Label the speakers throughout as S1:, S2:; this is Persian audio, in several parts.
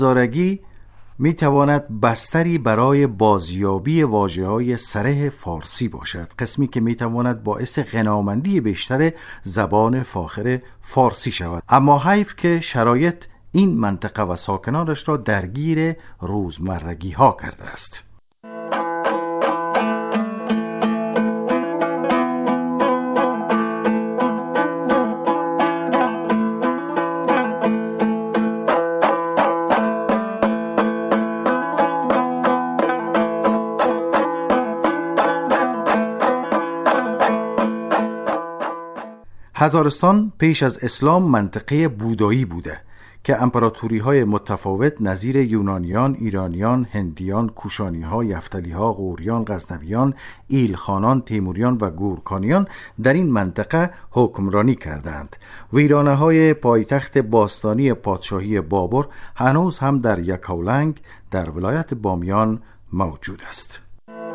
S1: هزارگی می تواند بستری برای بازیابی واژه‌های صریح فارسی باشد، قسمی که می تواند باعث غنامندی بیشتر زبان فاخر فارسی شود. اما حیف که شرایط این منطقه و ساکنانش را درگیر روزمرگی ها کرده است. هزارستان پیش از اسلام منطقه بودایی بوده که امپراتوری‌های متفاوت نظیر یونانیان، ایرانیان، هندیان، کوشانی‌ها، یفتلی‌ها، غوریان، غزنویان، ایلخانان، تیموریان و گورکانیان در این منطقه حکمرانی کردند. ویرانه‌های پایتخت باستانی پادشاهی بابر هنوز هم در یکاولنگ در ولایت بامیان موجود است.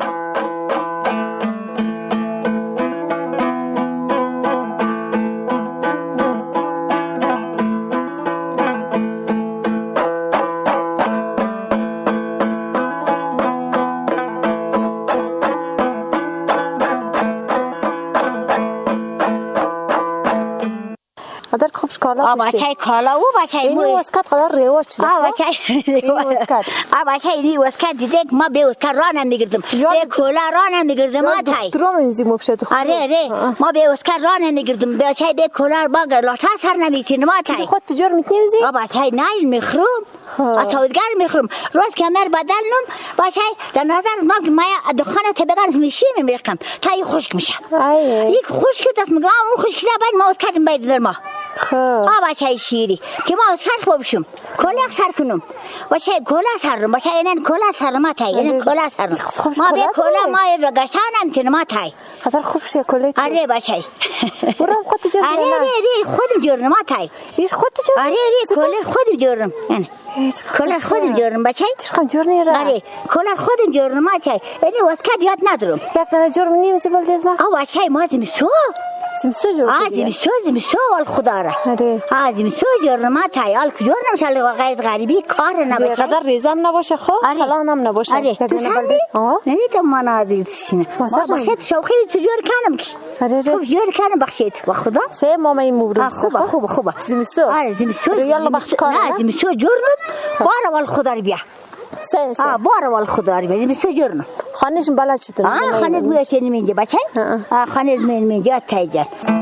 S2: قدر خوبش کالا پشتی
S3: بچه کالا و بچه
S2: اینی واسکت قدر رواج شده
S3: بچه
S2: اینی واسکت
S3: بچه اینی واسکت دیگه ما به واسکت راه نمیگردم به کلا راه نمیگردم ما تای
S2: درو منزی مبشت
S3: آره ما به واسکت راه نمیگردم بچه به کلا با لاتا سر نمیتین ما تای
S2: خود تجار میتنیزی
S3: بچه نه میخروم اتودگر میخروم روز کمر بدلنم بچه در نظر ما دخانه تبگان میشی میرقم تای خشک میشه یک خشک دست میگم اون خشک بعد ما واسکت باید در ما بچه شیری که ما سر ببشم کلا سر کنم بچه کلا سرم بچه اینن کلا سرم ما تای اینن کلا سرم ما به کلا ما گشتن نمیتونم ما تای
S2: قدر خوب شه کلا
S3: آره بچه
S2: برام خود تجار
S3: آره خودم جورم ما تای
S2: ایش خود تجار
S3: آره کلا خودم جورم کلا خودم جورم بچه
S2: چرا جور نیره
S3: آره کلا خودم جورم ما تای یعنی واسکت یاد ندارم
S2: یاد نه جور نمیشه بلدیز ما
S3: بچه ما زمستو
S2: جور
S3: زمستو وال خدا را
S2: آره
S3: زمستو جور ما تایال کجور نمیشه غیر غریبی کار نباشه
S2: قدر ریزم نباشه خو کلام هم نباشه
S3: آره تو سندی نه تو مانا دیسینه ما بخشت شوخی تو جور کنم
S2: آره
S3: خوب جور کنم بخشت با خدا
S2: سه ماما این مورد
S3: خوب
S2: زمستو
S3: آره زمستو
S2: یالا وقت کار
S3: نه زمستو جورم بار وال خدا رو بیا
S2: سه
S3: بار وال خدا رو بیا زمستو جورم
S2: خانهش بلد شد
S3: خانه گویا چه نمیگه بچه خانه نمیگه تایجان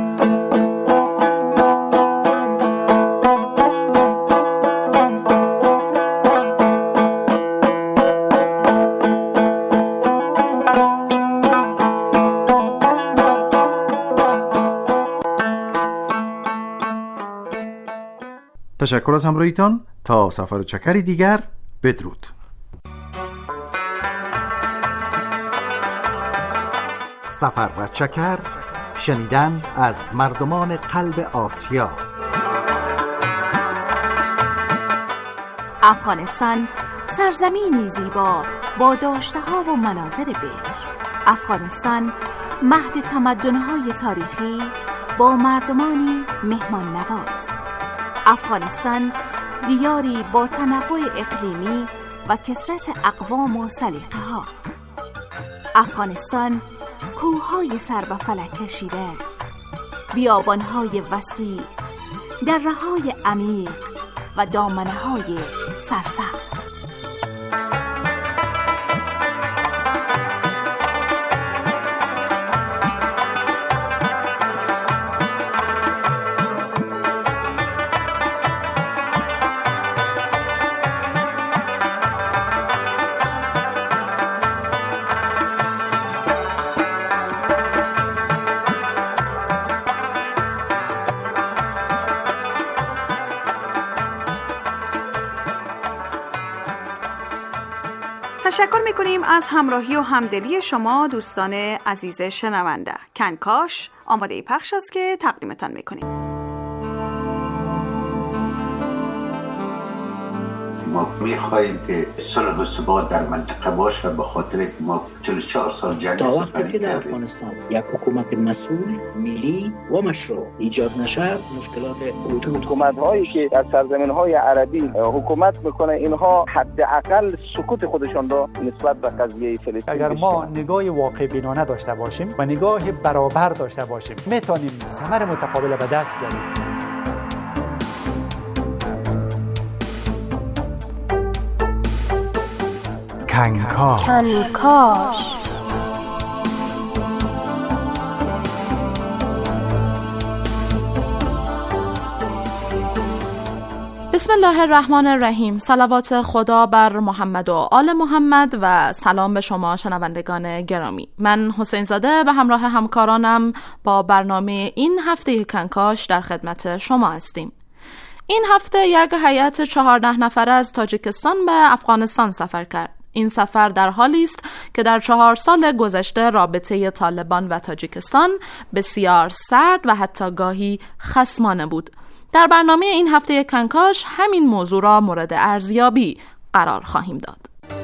S1: تشکر از همراهیتان. تا سفر و چکری دیگر، بدرود. سفر و چکر، شنیدن از مردمان قلب آسیا.
S4: افغانستان سرزمینی زیبا با داشته‌ها و مناظر بکر. افغانستان مهد تمدن‌های تاریخی با مردمانی مهمان نواز. افغانستان دیاری با تنوع اقلیمی و کثرت اقوام و سلیقه‌ها. افغانستان کوه‌های سر به فلک کشیده، بیابان‌های وسیع، دره‌های عمیق و دامنه‌های سرسبز.
S5: تشکر میکنیم از همراهی و همدلی شما دوستان عزیز شنونده. کنکاش آماده پخش است که تقدیمتان میکنیم.
S6: ما میخواهیم که صلح و ثبات در منطقه باشه، به خاطر که ما 44 سال جنگ
S7: تا وقتی که در افغانستان یک حکومت مسئول، ملی و مشروع ایجاد نشه، مشکلات وجود.
S8: حکومت‌هایی که در سرزمین‌های عربی حکومت میکنه، اینها حداقل سکوت خودشان را نسبت به قضیه فلسطین،
S9: اگر ما نگاه واقع بینانه داشته باشیم و نگاه برابر داشته باشیم، میتونیم ثمر متقابل به دست بیاریم.
S2: کنکاش.
S5: بسم الله الرحمن الرحیم. صلوات خدا بر محمد و آل محمد و سلام به شما شنوندگان گرامی. من حسین زاده به همراه همکارانم با برنامه این هفته کنکاش در خدمت شما هستیم. این هفته یک هیئت 14 نفره از تاجیکستان به افغانستان سفر کرد. این سفر در حالی است که در 4 سال گذشته رابطه طالبان و تاجیکستان بسیار سرد و حتی گاهی خصمانه بود. در برنامه این هفته کنکاش همین موضوع را مورد ارزیابی قرار خواهیم داد.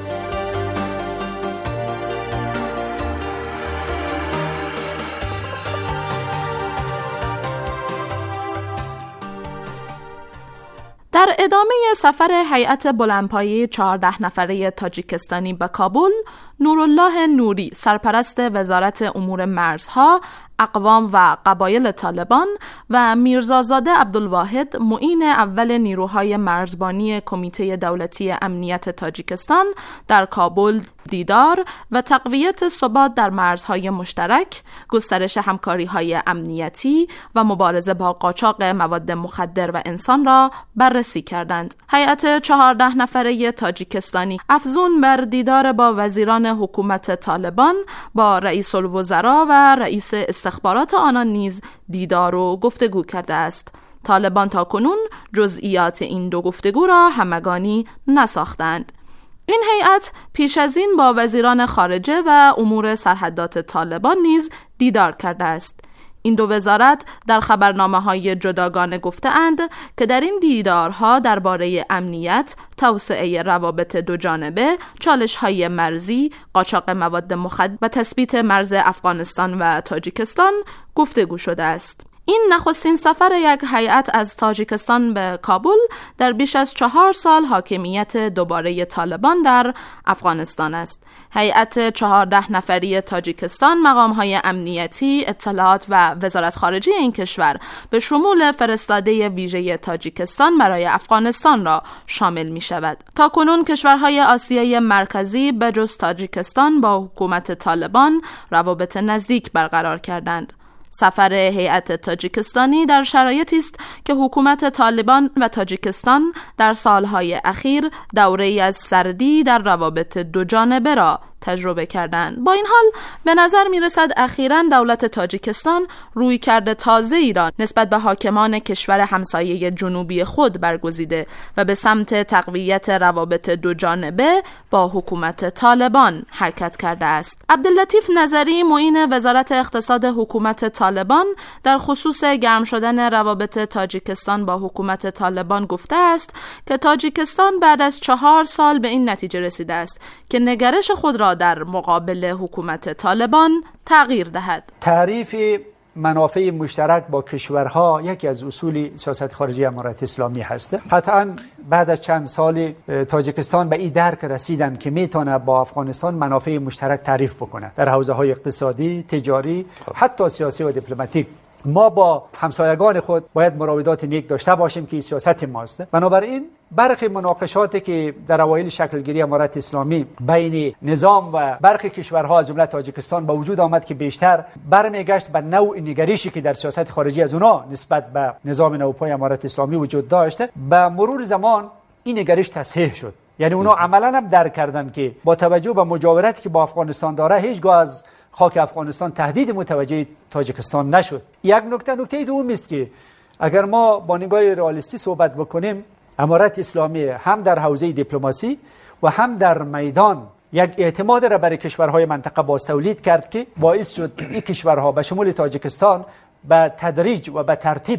S5: در ادامه سفر هیئت بلندپایه 14 نفره تاجیکستانی به کابل، نورالله نوری سرپرست وزارت امور مرزها، اقوام و قبایل طالبان و میرزازاده عبدالواحد معین اول نیروهای مرزبانی کمیته دولتی امنیت تاجیکستان در کابل دیدار و تقویت ثبات در مرزهای مشترک، گسترش همکاری‌های امنیتی و مبارزه با قاچاق مواد مخدر و انسان را بررسی کردند. هیئت 14 نفره تاجیکستانی افزون بر دیدار با وزیران حکومت طالبان با رئیس الوزراء و رئیس استخبارات آنان نیز دیدار و گفتگو کرده است. طالبان تاکنون جزئیات این دو گفتگو را همگانی نساختند. این هیئت پیش از این با وزیران خارجه و امور سرحدات طالبان نیز دیدار کرده است. این دو وزارت در خبرنامه‌های جداگانه گفته‌اند که در این دیدارها درباره امنیت، توسعه روابط دو جانبه، چالش‌های مرزی، قاچاق مواد مخدر و تثبیت مرز افغانستان و تاجیکستان گفتگو شده است. این نخستین سفر یک هیئت از تاجیکستان به کابل در بیش از 4 سال حاکمیت دوباره طالبان در افغانستان است. هیئت 14 نفری تاجیکستان مقام‌های امنیتی، اطلاعات و وزارت خارجه این کشور به شمول فرستاده ویژه تاجیکستان برای افغانستان را شامل می شود. تاکنون کشورهای آسیای مرکزی به جز تاجیکستان با حکومت طالبان روابط نزدیک برقرار کردند. سفر هیئت تاجیکستانی در شرایطی است که حکومت طالبان و تاجیکستان در سالهای اخیر دوره‌ای از سردی در روابط دو جانبه را تجربه کردند. با این حال به نظر می رسد اخیراً دولت تاجیکستان رویکرد تازه‌ای را نسبت به حاکمان کشور همسایه جنوبی خود برگزیده و به سمت تقویت روابط دو جانبه با حکومت طالبان حرکت کرده است. عبداللطیف نظری معین وزارت اقتصاد حکومت طالبان در خصوص گرم شدن روابط تاجیکستان با حکومت طالبان گفته است که تاجیکستان بعد از 4 سال به این نتیجه رسیده است که نگرش خود را در مقابل حکومت طالبان تغییر دهد.
S9: تعریف منافع مشترک با کشورها یکی از اصول سیاست خارجی امارت اسلامی هست. قطعاً بعد از چند سال تاجیکستان به این درک رسیدن که میتونه با افغانستان منافع مشترک تعریف بکنه در حوزه‌های اقتصادی، تجاری، حتی سیاسی و دیپلماتیک. ما با همسایگان خود باید مراودات نیک داشته باشیم که این سیاست ماست. بنابراین برخی مناقشاتی که در اوایل شکلگیری امارت اسلامی بین نظام و برخی کشورها از جمله تاجیکستان به وجود آمد که بیشتر برمیگشت به نوع نگرشی که در سیاست خارجی از اونا نسبت به نظام نوپای امارت اسلامی وجود داشته، به مرور زمان این نگرش تصحیح شد. یعنی اونا عملاً هم درک کردن که با توجه به مجاورتی که با افغانستان داره هیچگاه از خاک افغانستان تهدید متوجه تاجیکستان نشد. یک نکته دوم است که اگر ما با نگاه رئالیستی صحبت بکنیم، امارت اسلامی هم در حوزه دیپلماسی و هم در میدان یک اعتماد را برای کشورهای منطقه باز تولید کرد که باعث شد این کشورها به شمول تاجیکستان به تدریج و به ترتیب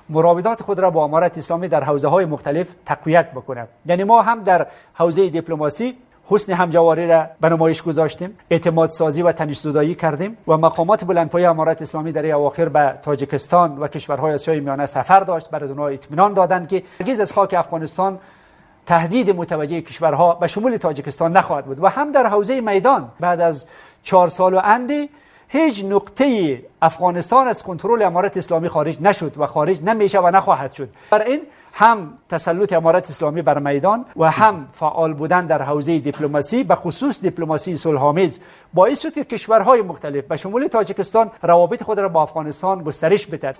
S9: مراودات خود را با امارت اسلامی در حوزه‌های مختلف تقویت بکنه. یعنی ما هم در حوزه دیپلماسی حسن همجواری را به نمایش گذاشتیم، اعتماد سازی و تنش‌زدایی کردیم و مقامات بلندپایه امارت اسلامی در اواخر به تاجیکستان و کشورهای آسیای میانه سفر داشت، برای اونها اطمینان دادند که هرگز از خاک افغانستان تهدید متوجه کشورها به شمول تاجیکستان نخواهد بود. و هم در حوزه میدان بعد از 4 سال و اندی هیچ نقطه افغانستان از کنترل امارت اسلامی خارج نشد و خارج نمیشه و نخواهد شد. برای این هم تسلط امارت اسلامی بر میدان و هم فعال بودن در حوزه دیپلماسی به خصوص دیپلماسی صلح‌آمیز باعث شد که کشورهای مختلف به شمول تاجیکستان روابط خود را با افغانستان گسترش بدهد.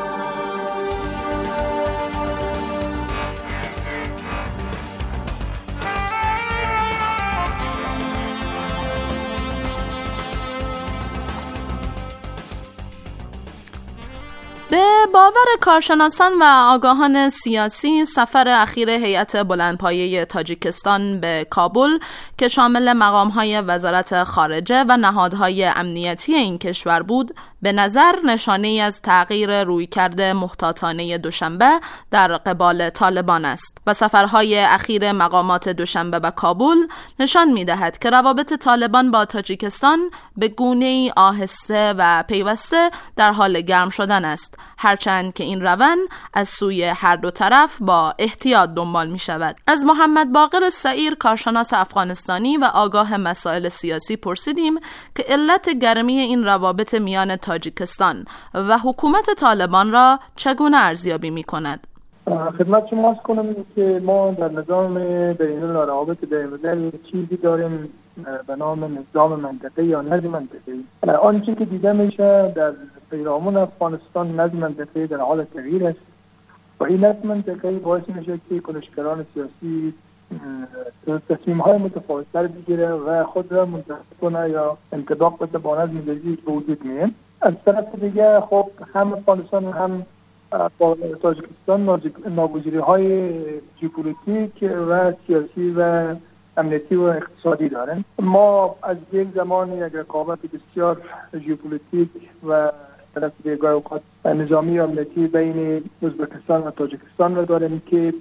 S5: به باور کارشناسان و آگاهان سیاسی، سفر اخیر هیئت بلندپایه تاجیکستان به کابل که شامل مقام‌های وزارت خارجه و نهادهای امنیتی این کشور بود، به نظر نشانه‌ای از تغییر رویکرد محتاطانه دوشنبه در قبال طالبان است و سفرهای اخیر مقامات دوشنبه به کابل نشان می‌دهد که روابط طالبان با تاجیکستان به گونه‌ای آهسته و پیوسته در حال گرم شدن است، هرچند که این روند از سوی هر دو طرف با احتیاط دنبال می‌شود. از محمد باقر سعیر، کارشناس افغانستانی و آگاه مسائل سیاسی، پرسیدیم که علت گرمی این روابط میان تاجیکستان و حکومت طالبان را چگونه ارزیابی می‌کند؟
S10: خدمت شما عرض کنم که ما در نظام بین‌الملل روابط بین‌الملل چیزی داریم به نام نظام منطقه‌ای یا نظم منطقه‌ای. آنچه که دیده میشه در پیرامون افغانستان نظم منطقه‌ای در حال تغییر است و این نظم منطقه‌ای باعث میشه که کنشگران سیاسی تصمیم‌های متفاوت‌تر بگیره و خود را منتخب کنه یا انطباق بده با نظم جدید به وجود میاد. از طرف دیگه خب هم افغانستان هم با تاجیکستان ناگزیری‌های ژئوپلیتیک و سیاسی و امنیتی و اقتصادی دارن. ما از یک زمانی یک رقابت بسیار ژئوپلیتیک و طرف دیگه اوقات نظامی و امنیتی بین ازبکستان و تاجیکستان را داریم که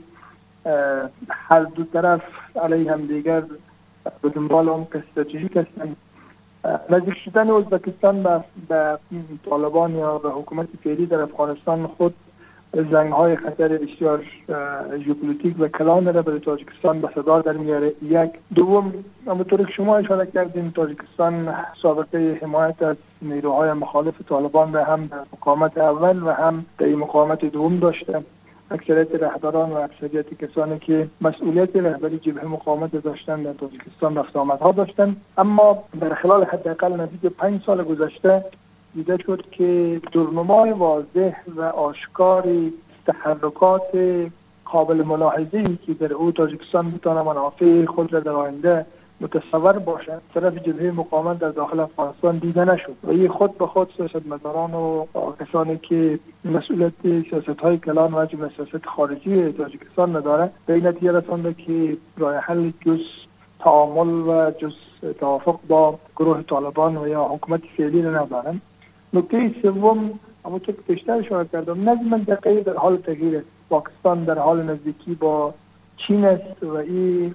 S10: هر دو طرف علیه هم دیگر به دنبال اون استراتژیک هستند. نزدیک شدن ازبکستان به طالبان یا به حکومت فعلی در افغانستان خود زنگ‌های خطر بسیار ژئوپلیتیک و کلان را به تاجیکستان به صدا در میاره. یک دوم، همونطور که شما اشاره کردین، تاجیکستان سابقه حمایت از نیروهای مخالف طالبان را هم در مقاومت اول و هم در مقاومت دوم داشته. اکثریت رهبران و اکثریت کسانی که مسئولیت رهبری جبهه مقاومت داشتند در تاجیکستان رفت آمدها داشتند، اما در خلال حداقل نزدیک 5 سال گذشته دیده شد که درنمای واضح و آشکاری تحرکات قابل ملاحظه‌ای که در او تاجیکستان بتواند منافع خود را در آینده متصور باشد طرف جبهه مقاومت در داخل افغانستان دیده نشد و این خود به خود سیاستمداران و کسانی که مسئولیت سیاست‌های کلان و جمله سیاست خارجی تاجیکستان نداره به این نتیجه رسانده که راه حل جز تعامل و جز توافق با گروه طالبان و یا حکومت فعلی را ندارند. نکته سوم، همونطور که پیشتر اشاره کردم، نظم منطقه‌ای در حال تغییر است. پاکستان در حال نزدیکی با چین است و این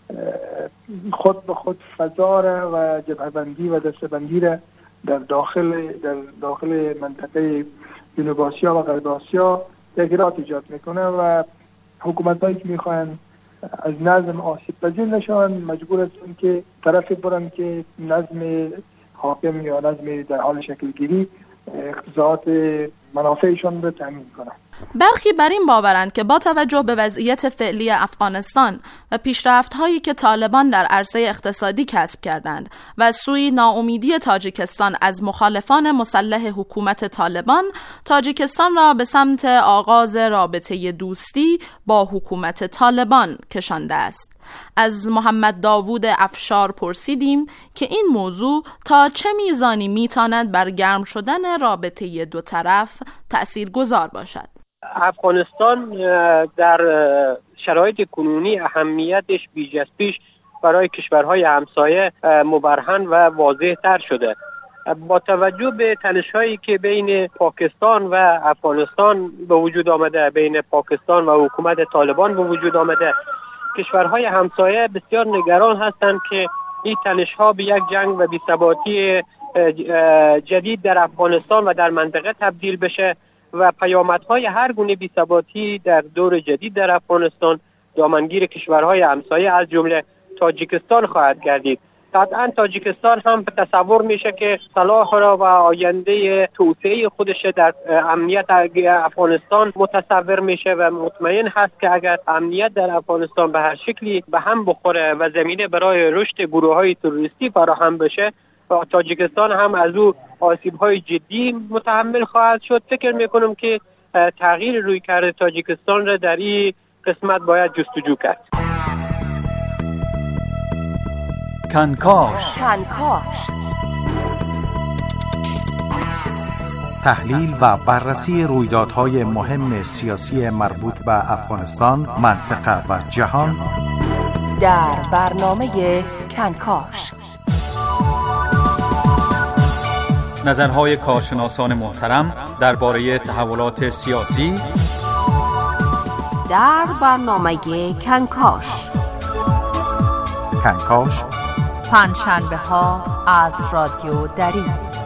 S10: خود به خود فضا را و جبهه‌بندی و دسته‌بندی را در داخل منطقه جنوب آسیا و غرب آسیا تغییرات ایجاد میکنه و حکومت‌هایی که میخواهند از نظم آسیب پذیر نشوند مجبور هستند که طرفی برن که نظم حاکم یا نظم در حال شکل گیری اقتضاعات منافعشان را تامین کنند.
S5: برخی بر این باورند که با توجه به وضعیت فعلی افغانستان و پیشرفت‌هایی که طالبان در عرصه اقتصادی کسب کردند و از سوی ناامیدی تاجیکستان از مخالفان مسلح حکومت طالبان، تاجیکستان را به سمت آغاز رابطه دوستی با حکومت طالبان کشانده است. از محمد داوود افشار پرسیدیم که این موضوع تا چه میزانی میتواند بر گرم شدن رابطه دو طرف تأثیرگذار باشد.
S11: افغانستان در شرایط کنونی اهمیتش بیش از پیش برای کشورهای همسایه مبرهن و واضح تر شده. با توجه به تنش‌هایی که بین پاکستان و افغانستان به وجود آمده، بین پاکستان و حکومت طالبان به وجود آمده، کشورهای همسایه بسیار نگران هستند که این تنش‌ها به یک جنگ و بی‌ثباتی جدید در افغانستان و در منطقه تبدیل بشه و پیامدهای هر گونه بی‌ثباتی در دور جدید در افغانستان دامنگیر کشورهای همسایه از جمله تاجیکستان خواهد گردید. قطعا تاجیکستان هم به تصور میشه که صلاح را و آینده توسعه خودش در امنیت افغانستان متصور میشه و مطمئن هست که اگر امنیت در افغانستان به هر شکلی به هم بخوره و زمینه برای رشد گروه‌های تروریستی فراهم بشه، تاجیکستان هم از او آسیب‌های جدی متحمل خواهد شد. فکر میکنم که تغییر رویکرد تاجیکستان را در این قسمت باید جستجو کرد.
S12: کنکاش
S1: تحلیل و بررسی رویدادهای مهم سیاسی مربوط به افغانستان، منطقه و جهان
S12: در برنامه کنکاش. نظرهای کارشناسان محترم درباره تحولات سیاسی
S13: در برنامه کنکاش.
S1: کنکاش
S13: پنجشنبه ها از رادیو دری.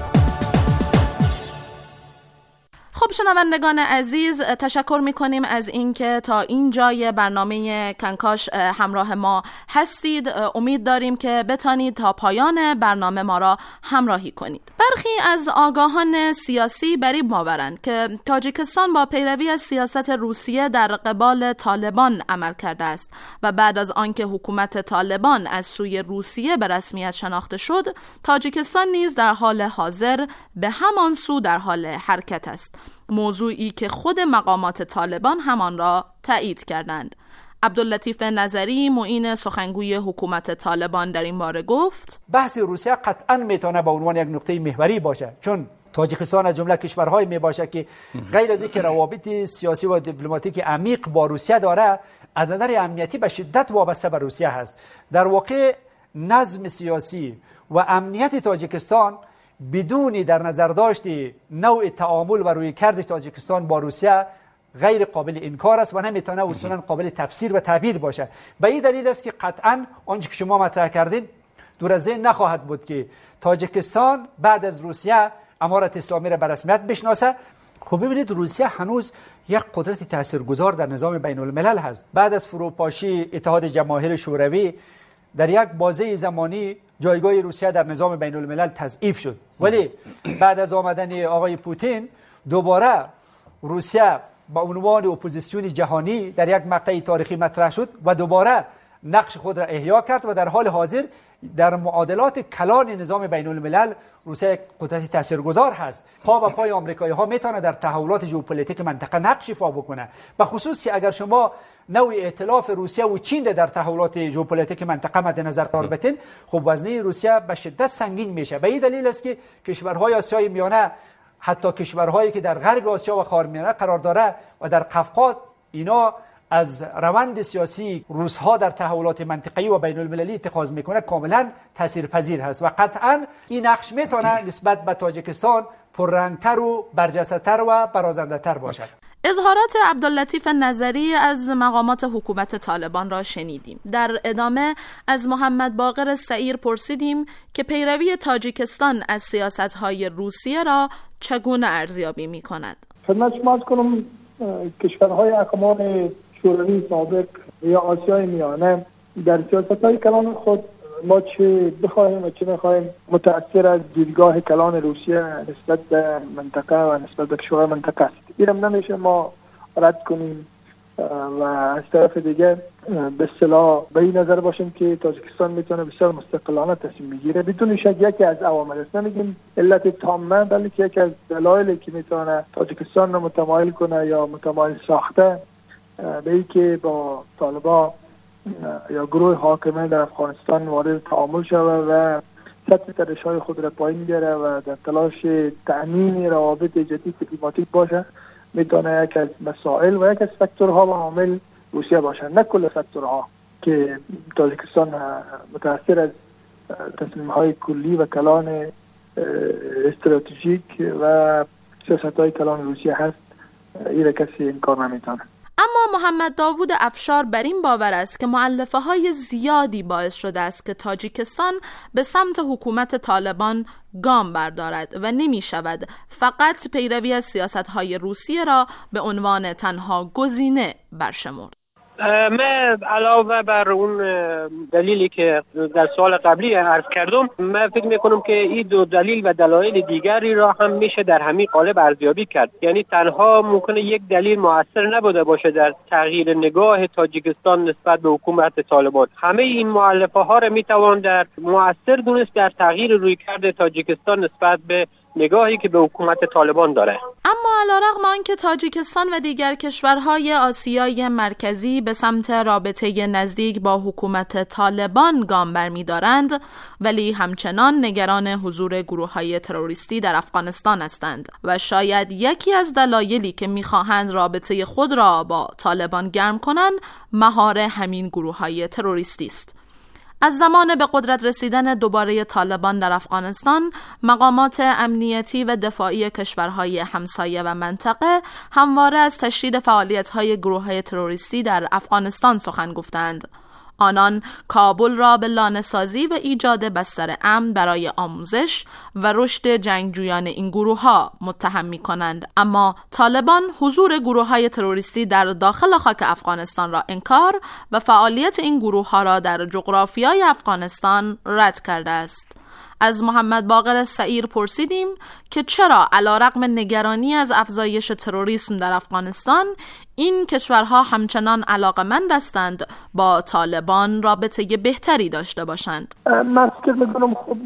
S5: خب شنوندگان عزیز، تشکر میکنیم از اینکه تا این جای برنامه کنکاش همراه ما هستید. امید داریم که بتانید تا پایان برنامه ما را همراهی کنید. برخی از آگاهان سیاسی بریب باورند که تاجیکستان با پیروی از سیاست روسیه در قبال طالبان عمل کرده است و بعد از آنکه حکومت طالبان از سوی روسیه به رسمیت شناخته شد، تاجیکستان نیز در حال حاضر به همان سو در حال حرکت است، موضوعی که خود مقامات طالبان همان را تایید کردند. عبداللطیف نظری، معین سخنگوی حکومت طالبان، در این باره گفت:
S9: بحث روسیه قطعاً میتونه به عنوان یک نقطه محوری باشه، چون تاجیکستان از جمله کشورهای میباشه که غیر از اینکه روابط سیاسی و دیپلماتیک عمیق با روسیه داره، از نظر امنیتی به شدت وابسته به روسیه هست. در واقع نظم سیاسی و امنیت تاجیکستان بدون در نظر داشت نوع تعامل و رویکرد تاجیکستان با روسیه غیر قابل انکار است و نمیتونه اصولا قابل تفسیر و تعبیر باشه. به این دلیل است که قطعا آنچه که شما مطرح کردید دور از ذهن نخواهد بود که تاجیکستان بعد از روسیه امارت اسلامی را به رسمیت بشناسه. خب ببینید، روسیه هنوز یک قدرت تاثیرگذار در نظام بین الملل هست. بعد از فروپاشی اتحاد جماهیر شوروی در یک بازه زمانی جایگاه روسیه در نظام بین الملل تضعیف شد، ولی بعد از آمدن آقای پوتین دوباره روسیه با عنوان اپوزیسیون جهانی در یک مقطع تاریخی مطرح شد و دوباره نقش خود را احیا کرد و در حال حاضر در معادلات کلان نظام بین الملل روسیه یک قدرت تاثیرگذار هست. پا به پای آمریکایی ها میتونه در تحولات ژئوپلیتیک منطقه نقش ایفا بکنه، به خصوص که اگر شما نوع ائتلاف روسیه و چین در تحولات ژئوپلیتیک منطقه مد نظر قرار بدین، خب وزنه روسیه به شدت سنگین میشه. به این دلیل است که کشورهای آسیای میانه، حتی کشورهایی که در غرب آسیا و خاورمیانه قرار داره و در قفقاز، اینا از روند سیاسی روس‌ها در تحولات منطقه‌ای و بین المللی اتخاذ میکنه کاملا تاثیرپذیر هست و قطعا این نقش میتونه نسبت به تاجیکستان پررنگتر و برجسته‌تر و برازنده‌تر باشد.
S5: اظهارات عبداللطیف نظری از مقامات حکومت طالبان را شنیدیم. در ادامه از محمد باقر سعیر پرسیدیم که پیروی تاجیکستان از سیاست‌های روسیه را چگونه ارزیابی می‌کند.
S10: خدمت شما عرض کنم کشورهای اقوام شوروی سابق یا آسیای میانه در سیاست‌های کلان خود ما چه بخواهیم و چه نخواهیم متأثر از دیدگاه کلان روسیه نسبت به منطقه و نسبت به کشورهای منطقه است. اینم نمیشه ما رد کنیم و از طرف دیگه به اصطلاح به این نظر باشیم که تاجیکستان میتونه بسیار مستقلانه تصمیم بگیره بدون شک. یکی از عوامل است، نمیگیم علت تامه، بلکه یکی از دلایلی که میتونه تاجیکستان رو متمایل کنه یا متمایل ساخته به این که با طالبان یا گروه حاکمه در افغانستان وارد تعامل شود و سطح تنش‌های خود را پایین بیاره و در تلاش تأمین روابط جدید دیپلماتیک باشه، میتونه یک از مسائل و یک از فاکتورها و عامل روسیه باشه، نه کل فاکتورها که تاجیکستان متأثر از تصمیم‌های کلی و کلان استراتژیک و سیاست‌های کلان روسیه هست، این کسی انکار نمیتونه.
S5: اما محمد داوود افشار بر این باور است که مؤلفه‌های زیادی باعث شده است که تاجیکستان به سمت حکومت طالبان گام بردارد و نمی شود فقط پیروی از سیاست‌های روسیه را به عنوان تنها گزینه برشمرد.
S11: من علاوه بر اون دلیلی که در سوال قبلی عرض کردم، من فکر میکنم که این دو دلیل و دلایل دیگری را هم میشه در همین قالب ارزیابی کرد. یعنی تنها ممکنه یک دلیل مؤثر نبوده باشه در تغییر نگاه تاجیکستان نسبت به حکومت طالبان. همه این مؤلفه ها را میتوان در مؤثر دونست در تغییر رویکرد تاجیکستان نسبت به نگاهی که به حکومت طالبان داره.
S5: اما علیرغم آنکه تاجیکستان و دیگر کشورهای آسیای مرکزی به سمت رابطه نزدیک با حکومت طالبان گام برمی‌دارند، ولی همچنان نگران حضور گروه‌های تروریستی در افغانستان هستند و شاید یکی از دلایلی که می‌خواهند رابطه خود را با طالبان گرم کنند مهار همین گروه‌های تروریستی است. از زمان به قدرت رسیدن دوباره طالبان در افغانستان، مقامات امنیتی و دفاعی کشورهای همسایه و منطقه همواره از تشدید فعالیت‌های گروه‌های تروریستی در افغانستان سخن گفتند. آنان کابل را به لانه‌سازی و ایجاد بستر امن برای آموزش و رشد جنگجویان این گروه‌ها متهم می‌کنند، اما طالبان حضور گروه‌های تروریستی در داخل خاک افغانستان را انکار و فعالیت این گروه‌ها را در جغرافیای افغانستان رد کرده است. از محمد باقر سعیر پرسیدیم که چرا علیرغم نگرانی از افزایش تروریسم در افغانستان این کشورها همچنان علاقمند هستند با طالبان رابطه بهتری داشته باشند.
S10: من فکر می‌کنم خب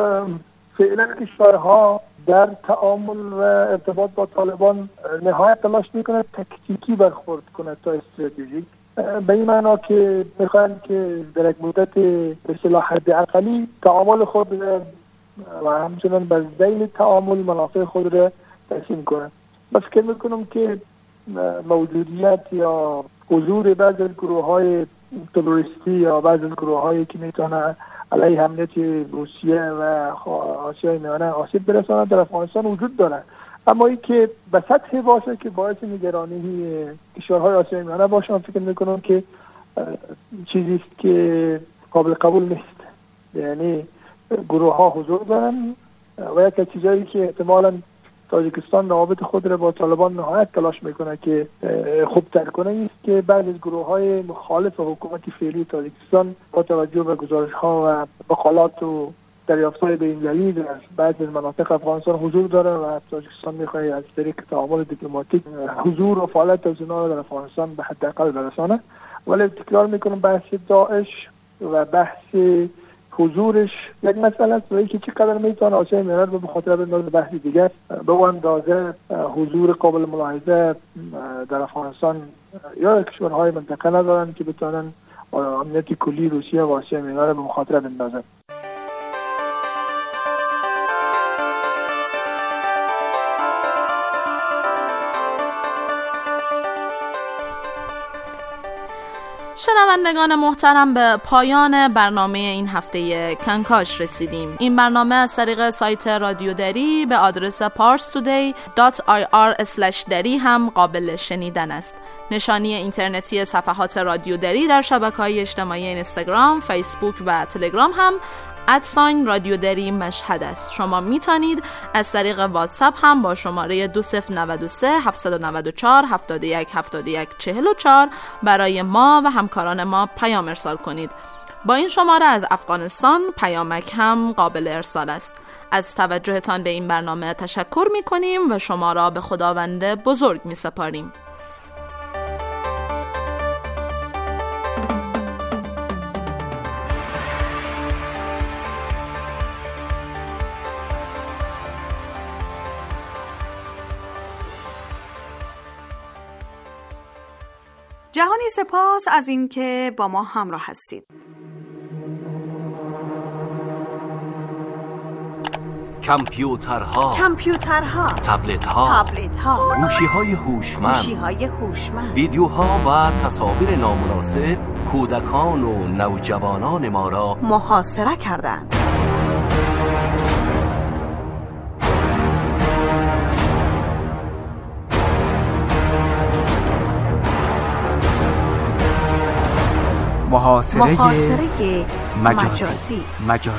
S10: فعلا کشورها در تعامل و ارتباط با طالبان نهایت تلاش میکنه تکتیکی برخورد کنه تا استراتژیک، به این معنا که میخوان که در یک مدت به اصطلاح حد اقلی تعامل خود و همچنان به ذیل تعامل منافع خود را تحسین کنند. بس فکر میکنم که موجودیت یا حضور بعضی از گروه‌های تروریستی یا بعضی از گروه‌هایی که میتونه علیه امنیت روسیه و آسیای میانه آسیب برساند در افغانستان وجود داره، اما این که به سطحی باشه که باعث نگرانی کشورهای آسیای میانه باشه، فکر میکنم که چیزی است که قابل قبول نیست. یعنی گروه ها حضور دارن و یک چیزایی که احتمالاً تاجیکستان روابط خود را با طالبان نهایت تلاش میکنه که خوبتر کنه است که بعضی از گروه های مخالف حکومت فعلی تاجیکستان با توجه به گزارش ها و مقالات و دریافت‌های به این دلیل در بعضی از مناطق افغانستان حضور داره و تاجیکستان میخواد از طریق تعامل دیپلماتیک حضور و فعالیت از اونها در افغانستان به حداقل برسانه. ولی تکرار میکنم بحث داعش و بحث حضورش یک مسئله است و اینکه چقدر میتونه آسیای میانه رو به خاطر بندازه بحث دیگه است. به اون اندازه حضور قابل ملاحظه در افغانستان یا کشورهای منطقه ندارن که بتونن امنیت کلی روسیه و آسیای میانه رو به مخاطره بندازن.
S5: شنوندگان محترم، به پایان برنامه این هفته کنکاش رسیدیم. این برنامه از طریق سایت رادیو دری به آدرس parstoday.ir/dari هم قابل شنیدن است. نشانی اینترنتی صفحات رادیو دری در شبکه‌های اجتماعی اینستاگرام، فیسبوک و تلگرام هم رادیو دری مشهد است. شما میتونید از طریق واتساپ هم با شماره 2093 794 71 71 44 برای ما و همکاران ما پیام ارسال کنید. با این شماره از افغانستان پیامک هم قابل ارسال است. از توجهتان به این برنامه تشکر میکنیم و شما را به خداوند بزرگ میسپاریم.
S4: جهانی سپاس از اینکه با ما همراه هستید.
S14: کامپیوترها، تبلت‌ها، گوشی‌های هوشمند، ویدیوها و تصاویر نامناسب کودکان و نوجوانان ما را
S4: محاصره کردند.
S15: محاصره
S12: مجازی.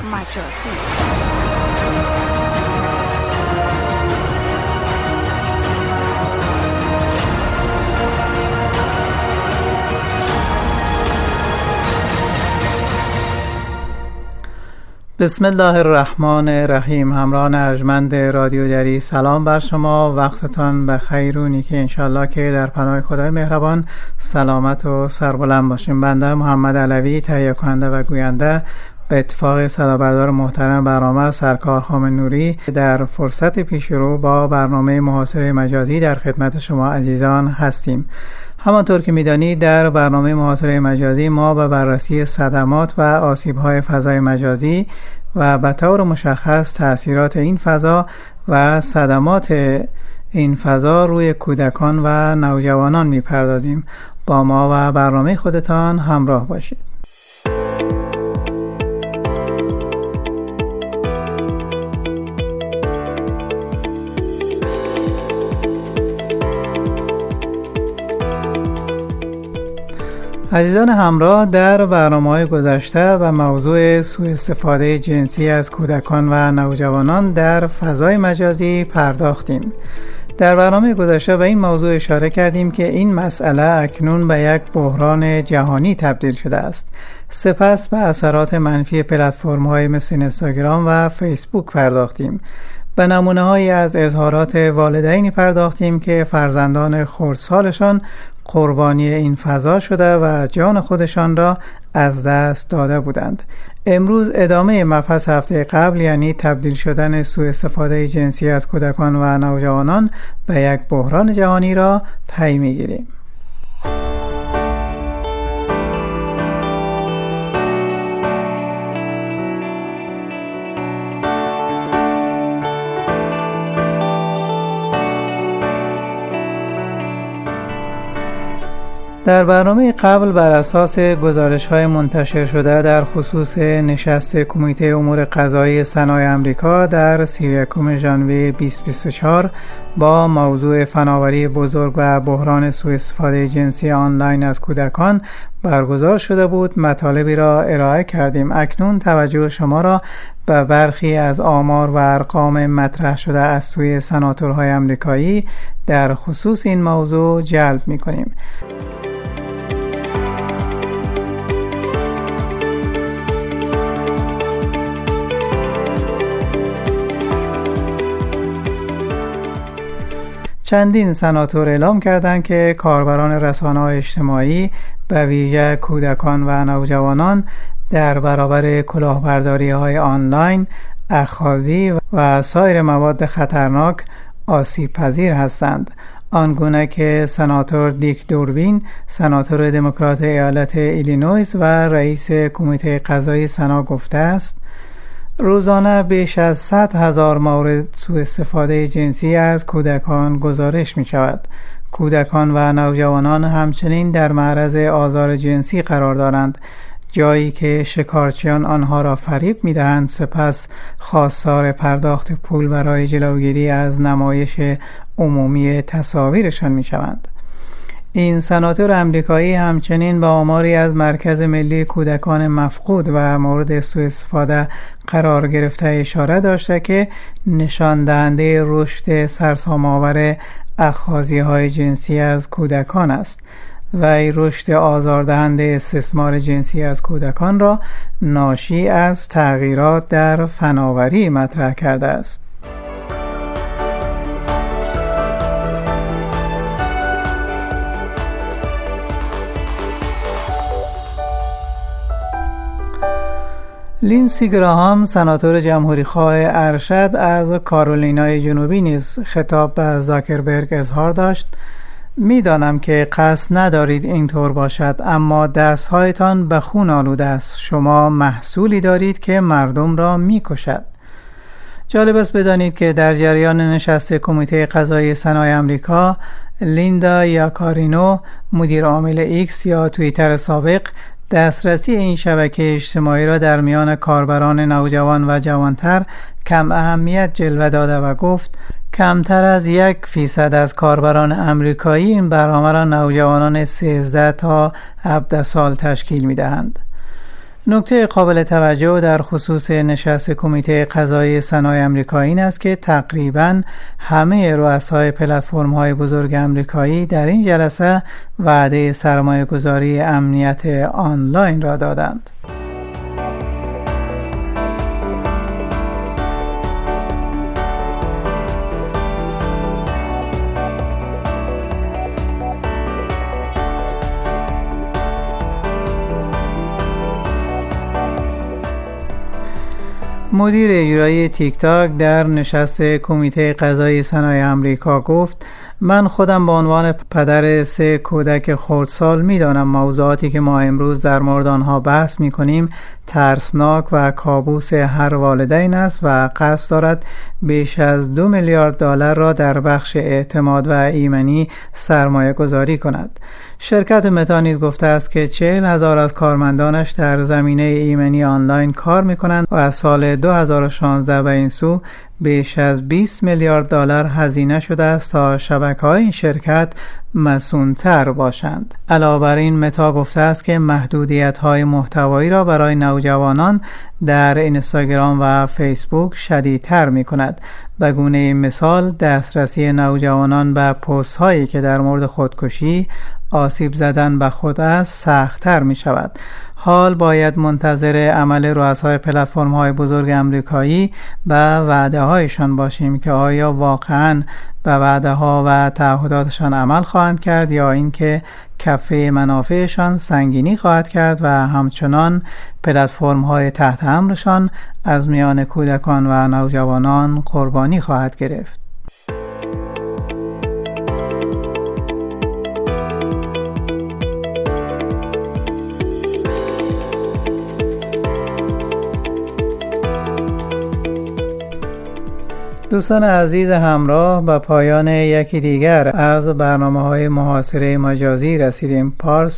S15: بسم الله الرحمن الرحیم. همراهان ارجمند رادیو دری، سلام بر شما، وقتتان بخیر و نیکی. انشالله که در پناه خدای مهربان سلامت و سربلند باشیم. بنده محمد علوی، تهیه کننده و گوینده، به اتفاق صدابردار محترم برنامه سرکار خامن نوری، در فرصت پیشرو با برنامه محاصره مجازی در خدمت شما عزیزان هستیم. همانطور که می‌دانید در برنامه محاصره مجازی ما به بررسی صدمات و آسیب‌های فضای مجازی و به طور مشخص تأثیرات این فضا و صدمات این فضا روی کودکان و نوجوانان می‌پردازیم. با ما و برنامه خودتان همراه باشید. عزیزان همراه، در برنامه‌های گذشته و موضوع سوء استفاده جنسی از کودکان و نوجوانان در فضای مجازی پرداختیم. در برنامه گذشته به این موضوع اشاره کردیم که این مسئله اکنون به یک بحران جهانی تبدیل شده است. سپس به اثرات منفی پلتفرم‌های مثل اینستاگرام و فیسبوک پرداختیم. به نمونه‌هایی از اظهارات والدینی پرداختیم که فرزندان خردسالشان قربانی این فضا شده و جان خودشان را از دست داده بودند. امروز ادامه مبحث هفته قبل، یعنی تبدیل شدن سوء استفاده جنسی از کودکان و نوجوانان به یک بحران جهانی را پی می‌گیریم. در برنامه قبل بر اساس گزارش‌های منتشر شده در خصوص نشست کمیته امور قضایی سنای آمریکا در 31 ژانویه 2024 با موضوع فناوری بزرگ و بحران سوء استفاده جنسی آنلاین از کودکان برگزار شده بود، مطالبی را ارائه کردیم. اکنون توجه شما را به برخی از آمار و ارقام مطرح شده از سوی سناتورهای آمریکایی در خصوص این موضوع جلب می‌کنیم. چندین سناتور اعلام کردند که کاربران رسانه‌های اجتماعی به ویژه کودکان و نوجوانان در برابر کلاهبرداری‌های آنلاین، اخاذی و سایر مواد خطرناک آسیب پذیر هستند. آنگونه که سناتور دیک دوربین، سناتور دموکرات ایالت ایلینویس و رئیس کمیته قضایی سنا گفته است: روزانه بیش از 100,000 مورد سوء استفاده جنسی از کودکان گزارش می شود. کودکان و نوجوانان همچنین در معرض آزار جنسی قرار دارند، جایی که شکارچیان آنها را فریب می دهند، سپس خواستار پرداخت پول برای جلوگیری از نمایش عمومی تصاویرشان می شوند. این سناتور آمریکایی همچنین به آماری از مرکز ملی کودکان مفقود و مورد سوء استفاده قرار گرفته اشاره داشته که نشان دهنده رشد سرسام‌آور اخاذی‌های جنسی از کودکان است و این رشد آزاردهنده استثمار جنسی از کودکان را ناشی از تغییرات در فناوری مطرح کرده است. لینسی گراهام، سناتور جمهوری‌خواه ارشد از کارولینای جنوبی، نیز خطاب به زاکربرگ اظهار داشت: میدانم که قصد ندارید اینطور باشد، اما دستهایتان به خون آلوده است. شما محصولی دارید که مردم را میکشد. جالب است بدانید که در جریان نشست کمیته قضایی سنای آمریکا، لیندا یاکارینو، مدیر عامل ایکس یا توییتر سابق، دسترسی این شبکه اجتماعی را در میان کاربران نوجوان و جوانتر کم اهمیت جلوه داده و گفت: کمتر از 1% از کاربران امریکایی این برنامه را نوجوانان 13 تا 17 سال تشکیل می‌دهند. نکته قابل توجه در خصوص نشست کمیته قضایی صنایع امریکایی این است که تقریباً همه رؤسای پلتفرم‌های بزرگ امریکایی در این جلسه وعده سرمایه‌گذاری امنیت آنلاین را دادند. مدیر اجرایی تیک تاک در نشست کمیته قضایی صنایع امریکا گفت: من خودم به عنوان پدر 3 کودک خردسال می‌دانم موضوعاتی که ما امروز در مورد آنها بحث می‌کنیم ترسناک و کابوس هر والدین است و قصد دارد بیش از $2 میلیارد را در بخش اعتماد و ایمنی سرمایه گذاری کند. شرکت متا نیز گفته است که 40,000 از کارمندانش در زمینه ایمنی آنلاین کار می‌کنند و از سال 2016 به این سو بیش از $20 میلیارد هزینه شده است تا شبکه‌های این شرکت مصون‌تر باشند. علاوه بر این متا گفته است که محدودیت‌های محتوایی را برای نوجوانان در اینستاگرام و فیسبوک شدیدتر می‌کند. به گونه مثال دسترسی نوجوانان به پست‌هایی که در مورد خودکشی، آسیب زدن به خود است سخت‌تر می‌شود. حال باید منتظر عمل رؤسای پلتفرم‌های بزرگ امریکایی به وعده‌هایشان باشیم که آیا واقعاً به وعده‌ها و تعهداتشان عمل خواهند کرد یا اینکه کفه منافعشان سنگینی خواهد کرد و همچنان پلتفرم‌های تحت امرشان از میان کودکان و نوجوانان قربانی خواهد گرفت. دوستان عزیز همراه، به پایان یکی دیگر از برنامه‌های محاصره مجازی رسیدیم.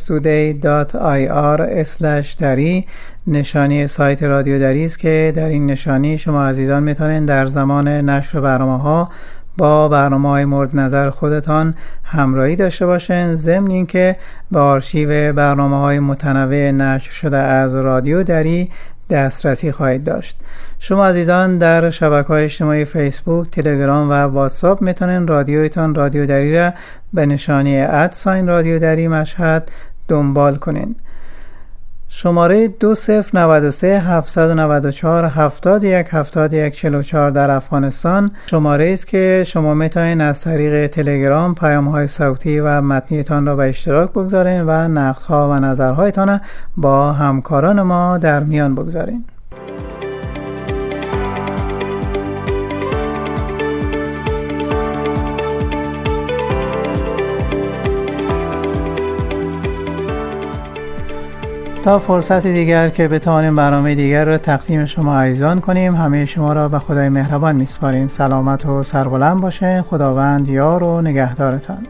S15: parstoday.ir/dari نشانی سایت رادیو دری است که در این نشانی شما عزیزان میتونید در زمان نشر برنامه‌ها با برنامه‌های مورد نظر خودتان همراهی داشته باشند، ضمن اینکه به آرشیو برنامه‌های متنوع نشر شده از رادیو دری دسترسی خواهید داشت. شما عزیزان در شبکه‌های اجتماعی فیسبوک، تلگرام و واتساپ میتونین رادیویتان رادیو دری را به نشانی رادیو دری مشهد دنبال کنین. شماره 2093 794 71 71 44 در افغانستان شماره است که شما میتونین از طریق تلگرام پیام‌های صوتی و متنیتان را به اشتراک بگذارین و نقدها و نظرهایتان با همکاران ما در میان بگذارین. تا فرصت دیگر که بتوانیم برنامه دیگر را تقدیم شما عزیزان کنیم، همه شما را به خدای مهربان میسپاریم. سلامت و سربلند باشین. خداوند یار و نگهدارتان.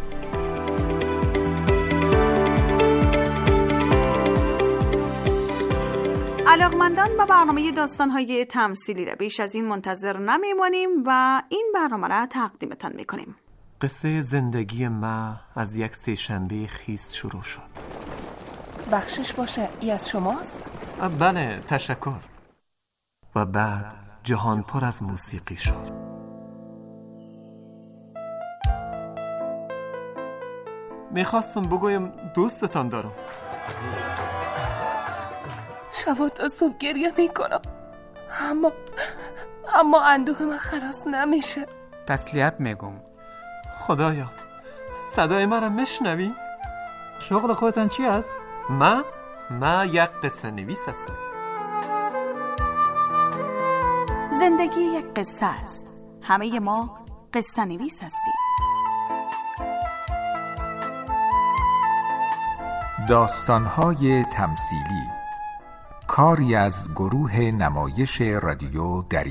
S4: علاقمندان به برنامه داستان‌های تمثیلی را بیش از این منتظر نمیمانیم و این برنامه را تقدیمتان میکنیم.
S16: قصه زندگی ما از یک سه‌شنبه خیس شروع شد.
S13: بخشش باشه، ای از شماست؟
S16: بله، تشکر. و بعد جهان پر از موسیقی شد. میخواستم بگویم دوستتان دارم.
S13: شب تا صبح گریه میکنم، اما اندوه من خلاص نمیشه.
S17: تسلیت میگم.
S16: خدایا، صدای من را میشنوی؟
S9: شغل خودتان چی است؟
S16: ما یک قصه نویس هستم.
S4: زندگی یک قصه است. همه ما قصه نویس هستیم.
S18: داستان‌های تمثیلی، کاری از گروه نمایش رادیو دری.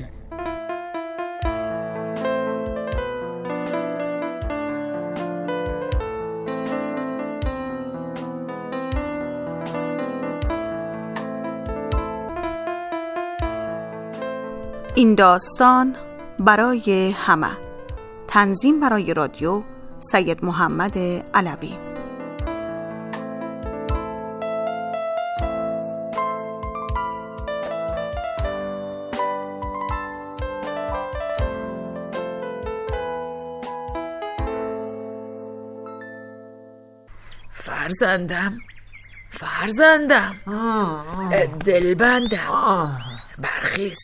S4: این داستان برای همه. تنظیم برای رادیو سید محمد علوی.
S17: فرزندم دلبندم، برخیز.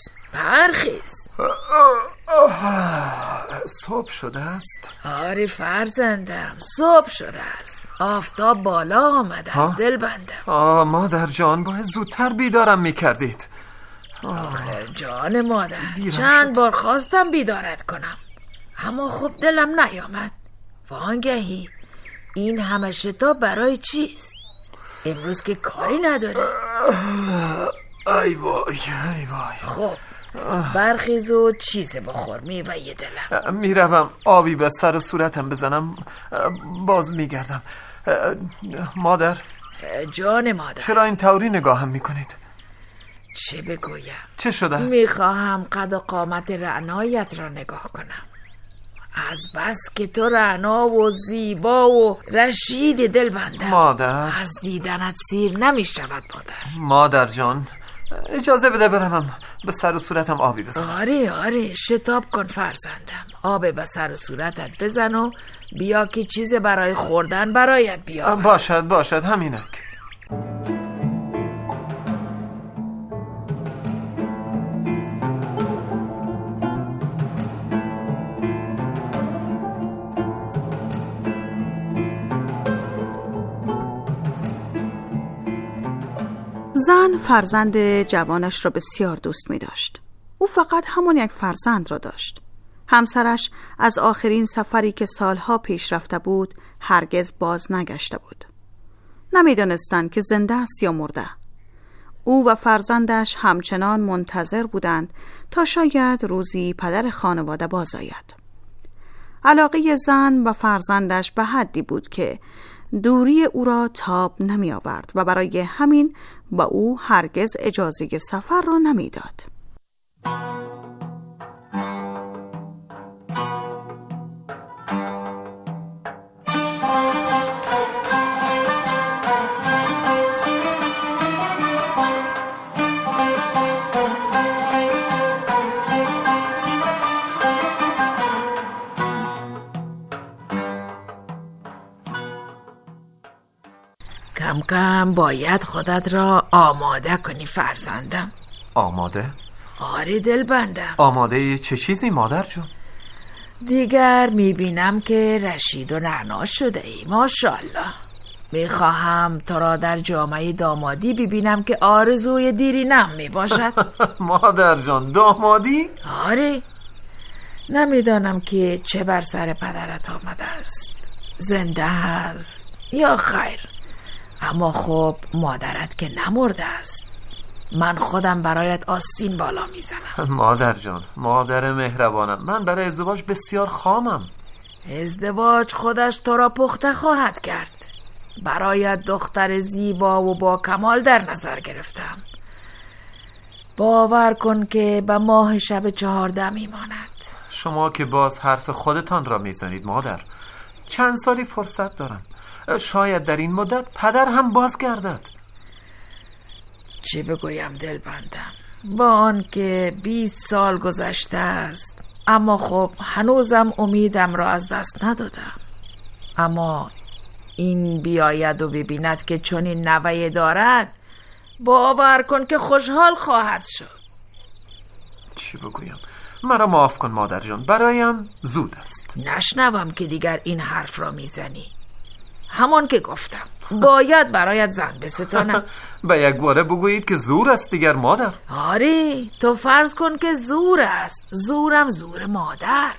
S16: صبح شده است؟
S17: آره فرزندم، صبح شده است. آفتاب بالا آمده است دلبندم.
S16: مادر جان، باید زودتر بیدارم میکردید.
S17: آخر جان مادر، چند بار خواستم بیدارت کنم اما خب دلم نیامد. وانگهی این همه شتاب برای چیست؟ امروز که کاری نداری.
S16: ای وای.
S17: خب برخیز و چیز بخور، میوه دلم.
S16: میروم آبی به سر و صورتم بزنم، باز میگردم. مادر
S17: جان مادر،
S16: چرا این طوری نگاهم میکنید؟
S17: چه بگویم؟
S16: چه شده است؟
S17: میخواهم قد و قامت رعنایت را نگاه کنم. از بس که تو رعنا و زیبا و رشید دلبندم.
S16: مادر،
S17: از دیدنت سیر نمیشود مادر.
S16: مادر جان، اجازه بده بروم به سر و صورتم آبی بزنم.
S17: آره شتاب کن فرزندم، آب به سر و صورتت بزن و بیا که چیز برای خوردن برایت بیاورم.
S16: باشد همینک.
S4: زن فرزند جوانش را بسیار دوست می داشت. او فقط همان یک فرزند را داشت. همسرش از آخرین سفری که سالها پیش رفته بود هرگز باز نگشته بود. نمی دانستند که زنده است یا مرده. او و فرزندش همچنان منتظر بودند تا شاید روزی پدر خانواده باز آید. علاقه زن و فرزندش به حدی بود که دوری او را تاب نمی آورد و برای همین با او هرگز اجازه سفر را نمی داد.
S17: کم کم باید خودت را آماده کنی فرزندم.
S16: آماده؟
S17: آره دلبندم.
S16: آماده چه چیزی مادر جون؟
S17: دیگر میبینم که رشید و نعنا شده ای، ماشاءالله. میخواهم تو را در جامعه دامادی ببینم که آرزوی دیری نم میباشد.
S16: مادر جان، دامادی؟
S17: آره. نمیدانم که چه بر سر پدرت آمده است، زنده است یا خیر، اما خب مادرت که نمرده است. من خودم برایت آستین بالا میزنم.
S16: مادر جان، مادر مهربانم، من برای ازدواج بسیار خامم.
S17: ازدواج خودش تو را پخته خواهد کرد. برایت دختر زیبا و با کمال در نظر گرفتم. باور کن که به ماه شب 14 میماند.
S16: شما که باز حرف خودتان را میزنید مادر. چند سالی فرصت دارم، شاید در این مدت پدر هم بازگردد.
S17: چه بگویم دلبندم، با آن که 20 سال گذشته است، اما خب هنوزم امیدم را از دست ندادم. اما این بیاید و ببیند که چنین نوه‌ای دارد، باور کن که خوشحال خواهد شد.
S16: چی بگویم؟ مرا معاف کن مادر جان، برایم زود است.
S17: نشنوم که دیگر این حرف را میزنی. همان که گفتم باید برایت زن بستانم.
S16: به یک باره بگویید که زور است دیگر مادر.
S17: آره، تو فرض کن که زور است. زورم زور مادر.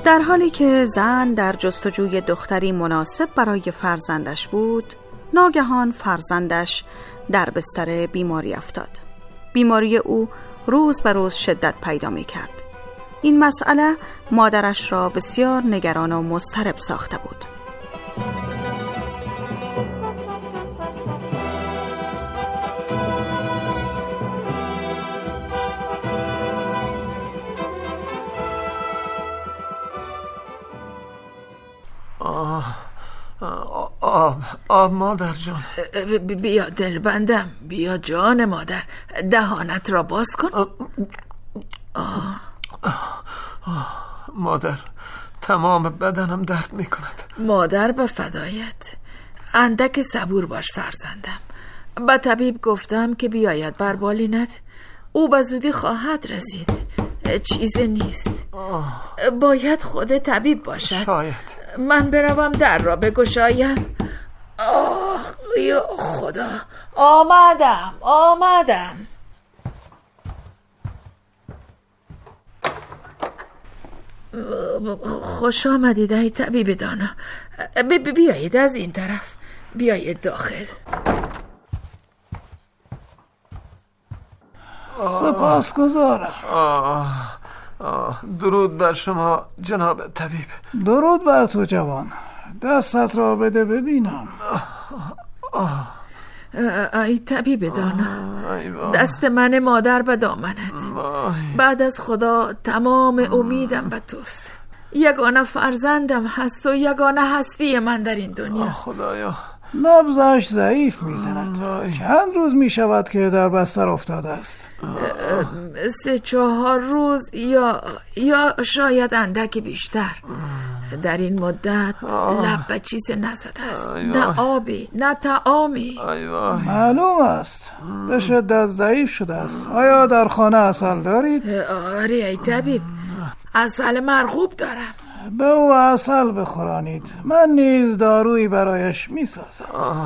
S4: در حالی که زن در جستجوی دختری مناسب برای فرزندش بود، ناگهان فرزندش در بستر بیماری افتاد. بیماری او روز به روز شدت پیدا می کرد. این مسئله مادرش را بسیار نگران و مضطرب ساخته بود.
S16: آب مادر جان.
S17: بیا دلبندم، بیا جان مادر، دهانت را باز کن.
S16: مادر، تمام بدنم درد می کند.
S17: مادر به فدایت، اندک صبور باش فرزندم. با طبیب گفتم که بیاید بر بالینت، او به زودی خواهد رسید. چیزی نیست. باید خود طبیب باشد.
S16: شاید
S17: من بروم در را بگشایم. یا خدا، آمدم. خوش آمدید ای طبیب دانا. بیایید از این طرف، بیایید داخل.
S19: سپاسگزارم.
S16: درود بر شما جناب طبیب.
S19: درود بر تو جوان. دستت را بده ببینم.
S17: ای طبیب دانا، دست من مادر به دامنت. بعد از خدا تمام امیدم به توست. یگانه فرزندم هست و یگانه هستی من در این دنیا.
S16: خدایا،
S19: نبضش ضعیف میزند. چند روز میشود که در بستر افتاده است؟
S17: 3-4 روز یا شاید اندکی بیشتر. در این مدت لب به چیز نزده است. نه آبی نه طعامی.
S19: معلوم است به شدت ضعیف شده است. آیا در خانه عسل دارید؟
S17: آره ای طبیب، عسل مرغوب دارم.
S19: به او عسل بخورانید. من نیز دارویی برایش میسازم.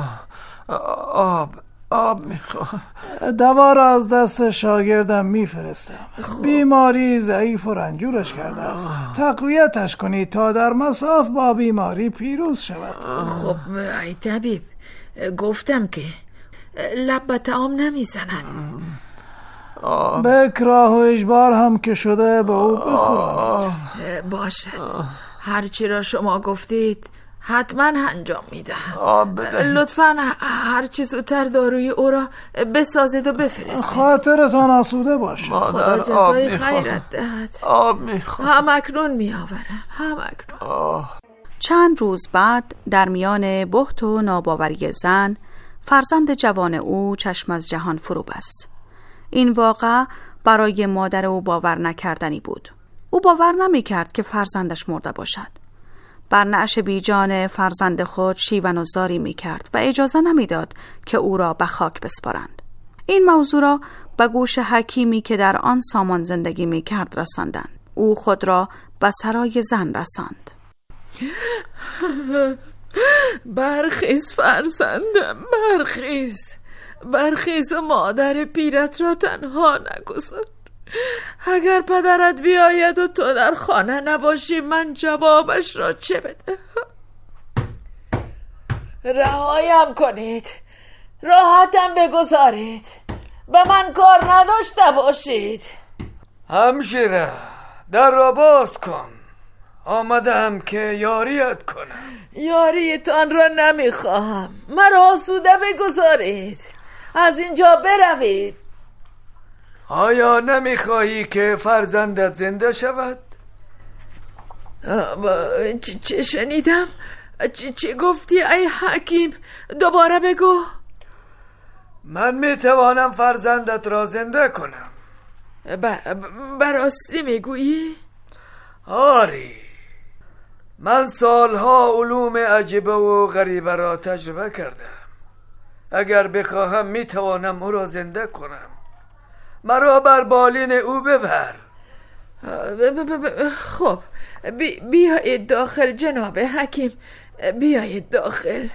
S16: آب میخوام.
S19: دوا را از دست شاگردم میفرستم. بیماری ضعیف و رنجورش کرده است. تقویتش کنید تا در مصاف با بیماری پیروز شود.
S17: خب ای طبیب، گفتم که لب به طعام نمیزند.
S19: به اکراه و اجبار هم که شده به او بخورانید.
S17: باشد، هرچی را شما گفتید حتما انجام میدهم. لطفاً هرچی زودتر داروی او را بسازید و بفرستید.
S19: خاطرتان آسوده باشه.
S17: خدا جزای خیرت دهد.
S16: آب میخوام.
S17: هم اکنون میآورم، هم اکنون.
S4: چند روز بعد در میان بهت و ناباوری زن، فرزند جوان او چشم از جهان فرو بست. این واقعه برای مادر او باور نکردنی بود. او باور نمی کرد که فرزندش مرده باشد. بر نعش بیجان فرزند خود شیون و زاری می کرد و اجازه نمی داد که او را به خاک بسپارند. این موضوع را به گوش حکیمی که در آن سامان زندگی می کرد رساندند. او خود را به سرای زن رساند.
S17: برخیز فرزندم، برخیز و مادر پیرت را تنها نگذار. اگر پدرت بیاید و تو در خانه نباشی، من جوابش را چه بدهم؟ رهایم کنید، راحتم بگذارید، به من کار نداشته باشید.
S20: همشیره، در را باز کن. آمدم که یاریت کنم.
S17: یاریتان را نمیخواهم، مرا آسوده بگذارید، از اینجا بروید.
S20: آیا نمیخواهی که فرزندت زنده شود؟
S17: چه شنیدم؟ چه گفتی ای حکیم؟ دوباره بگو.
S20: من میتوانم فرزندت را زنده کنم.
S17: براستی میگویی؟
S20: آری، من سالها علوم عجیبه و غریبه را تجربه کردم. اگر بخواهم میتوانم او را زنده کنم. مرا بر بالین او ببر.
S17: خب بیایید داخل جناب حکیم، بیایید داخل.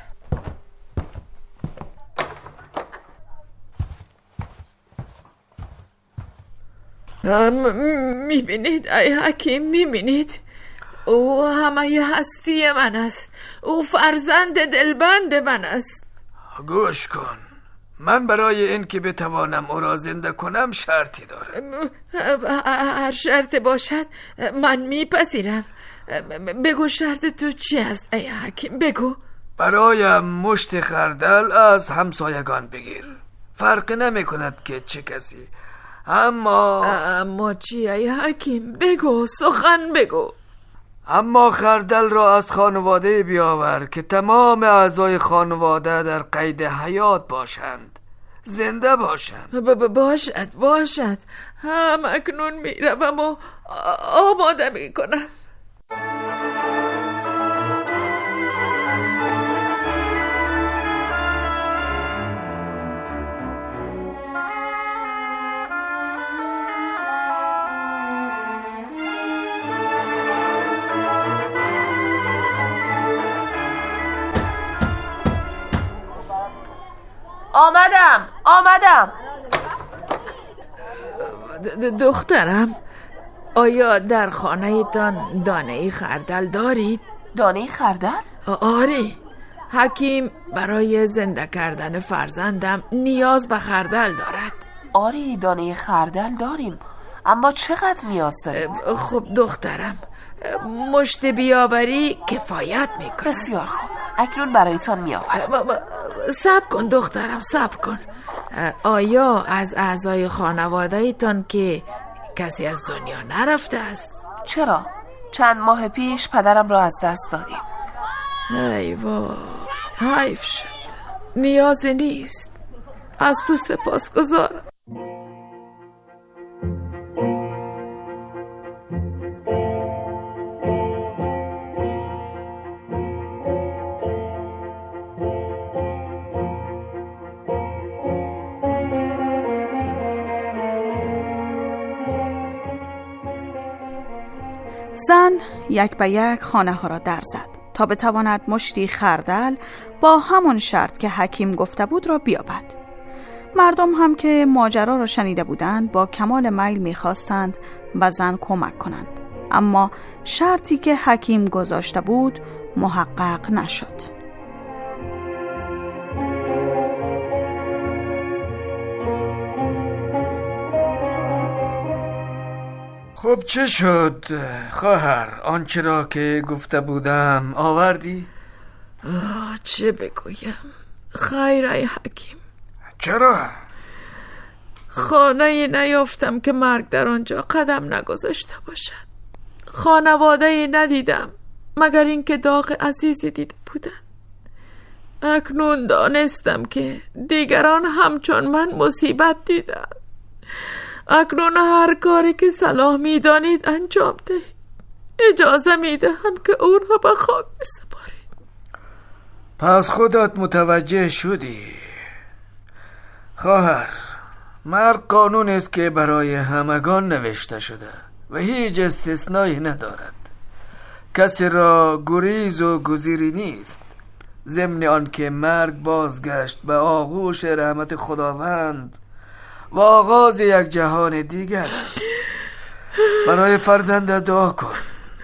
S17: میبینید ای حکیم، میبینید او همه هستی من است. او فرزند دلبند من است.
S20: گوش کن، من برای این که بتوانم او را زنده کنم شرطی دارم.
S17: هر شرط باشد من میپذیرم. بگو شرط تو چی است ای حکیم؟ بگو.
S20: برایم مشت خردل از همسایگان بگیر. فرق نمی کند که چه کسی.
S17: اما چی ای حکیم؟ بگو، سخن بگو.
S20: اما خردل را از خانواده بیاور که تمام اعضای خانواده در قید حیات باشند، زنده باشند.
S17: باشد. هم اکنون میروم و آماده میکنم.
S13: آمدم.
S17: دخترم، آیا در خانه تان دانه خردل دارید؟
S13: دانه خردل؟
S17: آره، حکیم برای زنده کردن فرزندم نیاز به خردل دارد.
S13: آره، دانه خردل داریم، اما چقدر نیاز دارید؟
S17: خب دخترم، مشت بیاوری کفایت میکنه.
S13: بسیار خوب، اکنون برایتان میآورم.
S17: صبر کن دخترم، صبر کن. آیا از اعضای خانواده تان که کسی از دنیا نرفته است؟
S13: چرا؟ چند ماه پیش پدرم را از دست دادیم.
S17: ای وای، حیف شد. نیازی نیست. از تو سپاسگزارم.
S4: زن یک به یک خانه ها را در زد تا بتواند مشتی خردل با همان شرط که حکیم گفته بود را بیابد. مردم هم که ماجرا را شنیده بودند با کمال میل می‌خواستند به زن کمک کنند، اما شرطی که حکیم گذاشته بود محقق نشد.
S20: خب چه شد خواهر؟ آنچه را که گفته بودم آوردی؟
S17: چه بگویم؟ خیر ای حکیم.
S20: چرا؟
S17: خانه نیافتم که مرگ در آنجا قدم نگذاشته باشد. خانواده ندیدم مگر اینکه داغ عزیزی دیده بودند. اکنون دانستم که دیگران همچون من مصیبت دیدند. اکنون هر کاری که صلاح می‌دانید انجام دهید. اجازه میدهم که او را به خاک بسپارید.
S20: پس خودت متوجه شدی خواهر. مرگ قانون است که برای همگان نوشته شده و هیچ استثنایی ندارد. کسی را گریز و گزیری نیست. ضمن آن که مرگ بازگشت به آغوش رحمت خداوند و آغاز یک جهان دیگر است. برای فرزند دعا کن.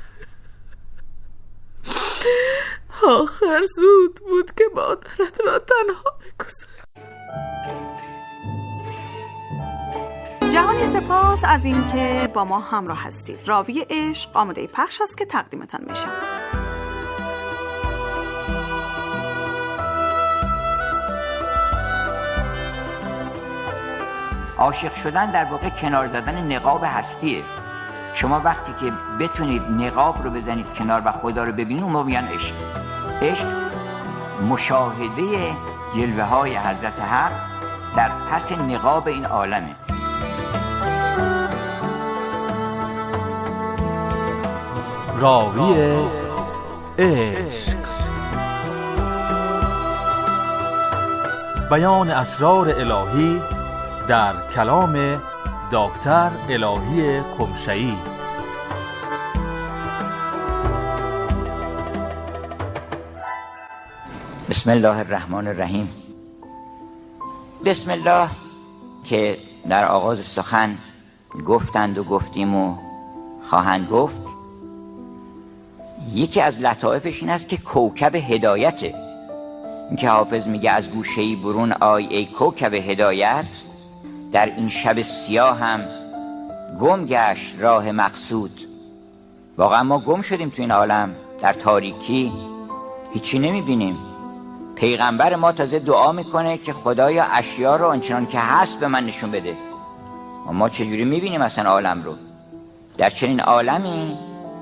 S17: آخر زود بود که مادرت را تنها بگذاری.
S4: جهانی سپاس از اینکه با ما همراه هستید. راوی عشق آماده پخش است که تقدیمتان میشه.
S21: عاشق شدن در واقع کنار زدن نقاب هستیه. شما وقتی که بتونید نقاب رو بزنید کنار و خدا رو ببینید، اون موقع میگن عشق. عشق مشاهده جلوه های حضرت حق در پس نقاب این عالمه.
S12: راوی عشق، بیان اسرار الهی در کلام دکتر الهی قمشه‌ای.
S21: بسم الله الرحمن الرحیم. بسم الله که در آغاز سخن گفتند و گفتیم و خواهند گفت، یکی از لطایفش این است که کوکب هدایته. این که حافظ میگه از گوشه‌ای برون آی ای کوکب هدایت، در این شب سیاه هم گم گشت راه مقصود. واقعا ما گم شدیم تو این عالم، در تاریکی هیچی نمیبینیم. پیغمبر ما تازه دعا میکنه که خدایا اشیا رو آنچنان که هست به من نشون بده. ما چجوری میبینیم اصلا عالم رو؟ در چنین عالمی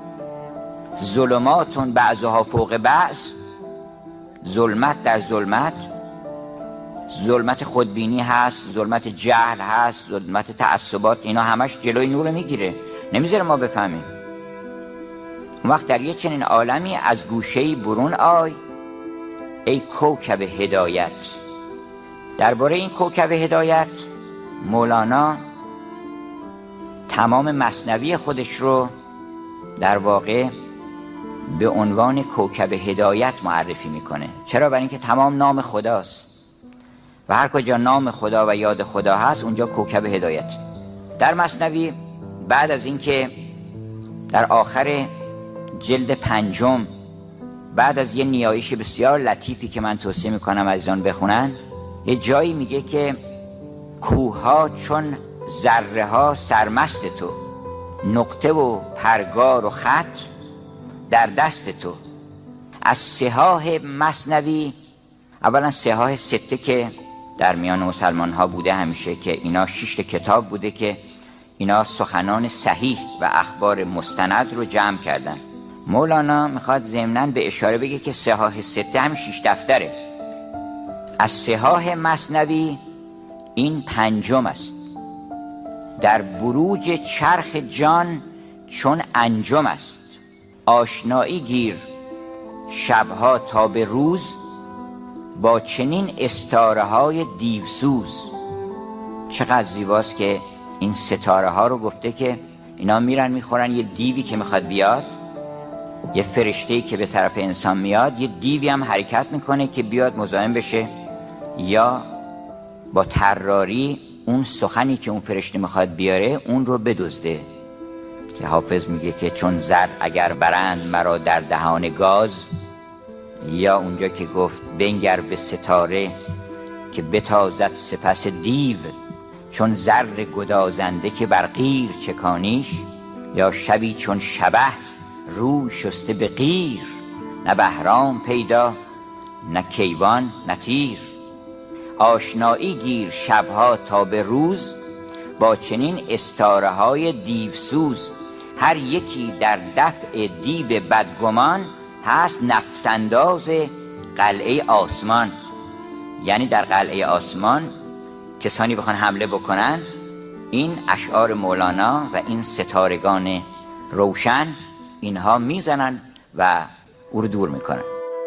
S21: ظلماتون بعضها فوق بعض، ظلمت در ظلمت، ظلمت خودبینی هست، ظلمت جهل هست، ظلمت تعصبات، اینا همش جلوی نور میگیره، نمیذاره ما بفهمیم. اون وقت در یه چنین عالمی از گوشه‌ای برون آی ای کوکب هدایت. درباره این کوکب هدایت مولانا تمام مثنوی خودش رو در واقع به عنوان کوکب هدایت معرفی میکنه. چرا؟ برای اینکه تمام نام خداست و هر کجا نام خدا و یاد خدا هست اونجا کوکب هدایت. در مثنوی بعد از اینکه در آخر جلد 5 بعد از یه نیایش بسیار لطیفی که من توصیه میکنم عزیزان بخونن، یه جایی میگه که کوها چون ذره ها سرمست تو، نقطه و پرگار و خط در دست تو. از صحاح مثنوی، اولا صحاح 6 که در میان مسلمان ها بوده همیشه، که اینا 6 کتاب بوده که اینا سخنان صحیح و اخبار مستند رو جمع کردن. مولانا میخواد ضمناً به اشاره بگه که صحاح 6 هم 6 دفتره. از صحاح مثنوی این 5 است. در بروج چرخ جان چون انجم است، آشنایی گیر شبها تا به روز، با چنین استاره های دیوسوز. چقدر زیباست که این ستاره ها رو گفته که اینا میرن میخورن یه دیوی که میخواد بیاد، یه فرشته‌ای که به طرف انسان میاد، یه دیوی هم حرکت میکنه که بیاد مزاحم بشه یا با طراری اون سخنی که اون فرشته میخواد بیاره اون رو بدزده. که حافظ میگه که چون زر اگر برند مرا در دهان گاز، یا اونجا که گفت بنگر به ستاره که بتازد سپس دیو، چون زر گدازنده که بر قیر چکانیش، یا شبی چون شبه روی شسته به قیر، نه بهرام پیدا نه کیوان نه تیر. آشنایی گیر شبها تا به روز، با چنین استاره های دیوسوز. هر یکی در دفع دیو بدگمان، هست نفتنداز قلعه آسمان. یعنی در قلعه آسمان کسانی بخوان حمله بکنن، این اشعار مولانا و این ستارگان روشن اینها میزنن و او رو دور میکنن.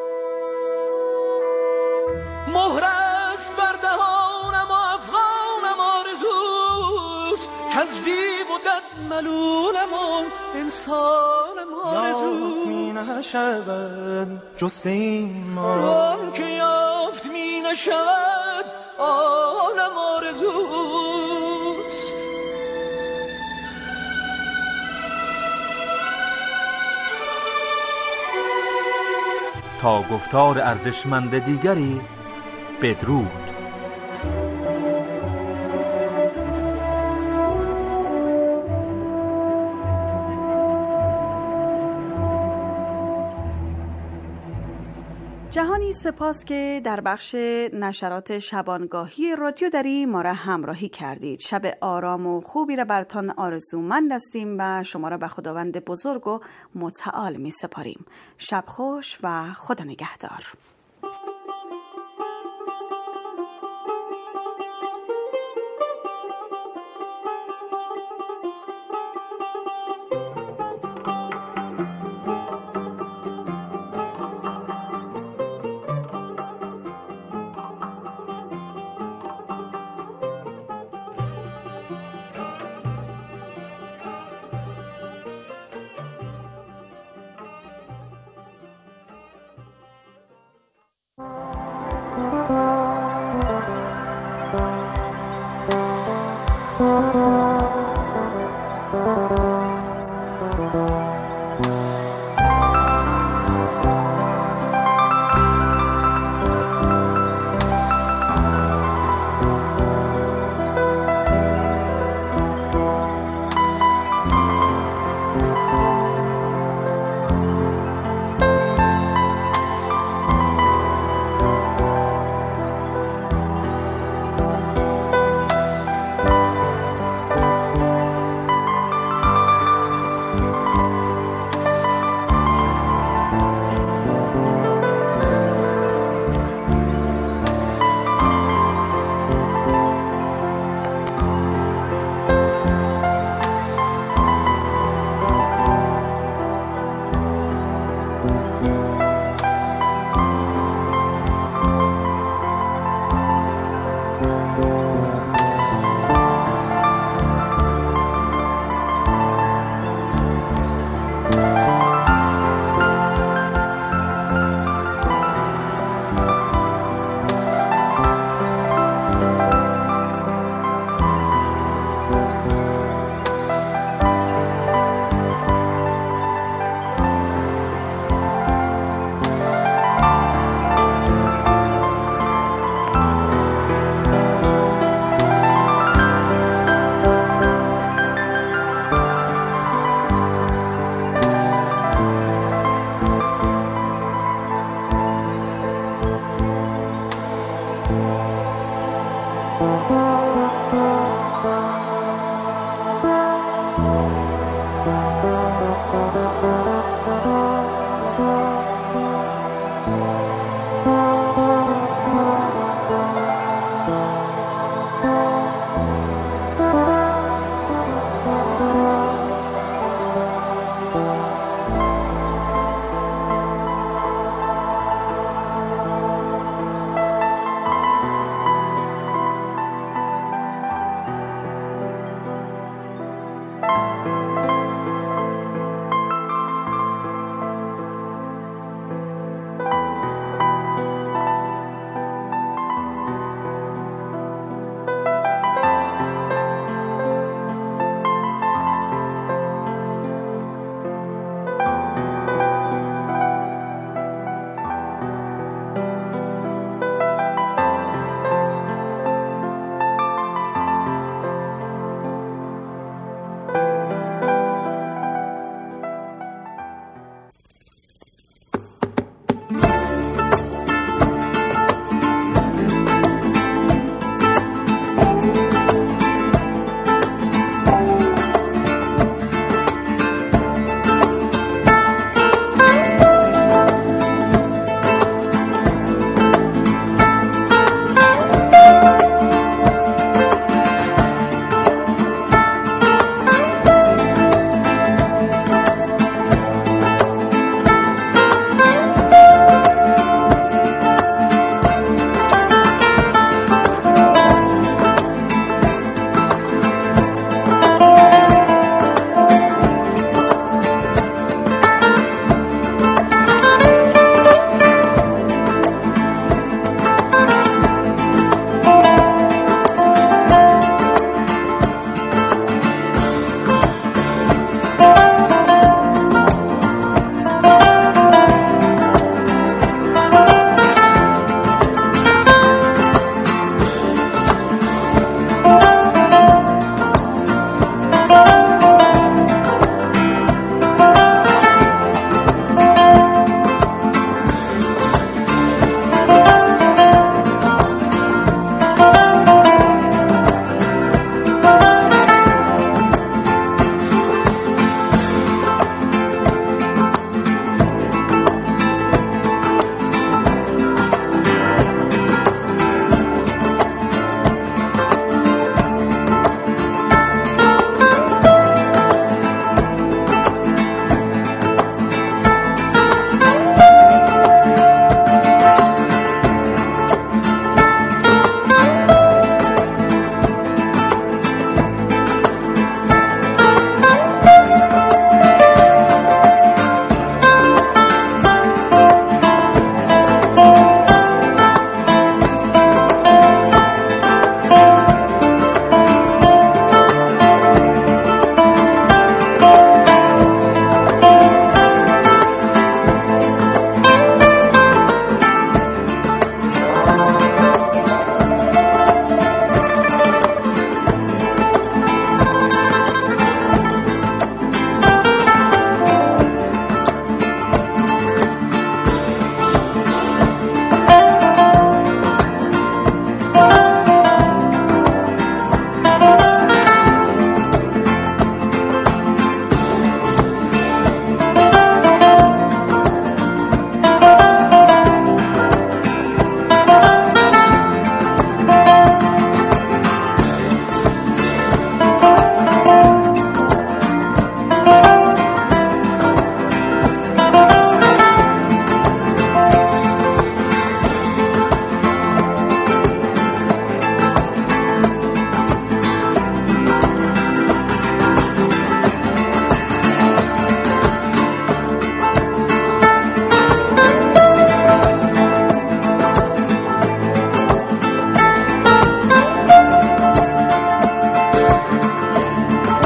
S3: مهر است بر دهانم و افغانم آرزوست، کز دیو و دد ملولم و انسانم آرزوست. می نشود جست این ما، آن که یافت می نشود آنم آرزوست.
S12: تا گفتار ارزشمند دیگری بدرود.
S4: جهانی سپاس که در بخش نشرات شبانگاهی رادیو دری ما را همراهی کردید. شب آرام و خوبی را براتان آرزومند هستیم و شما را به خداوند بزرگ و متعال می سپاریم. شب خوش و خدا نگهدار.
S3: Thank you.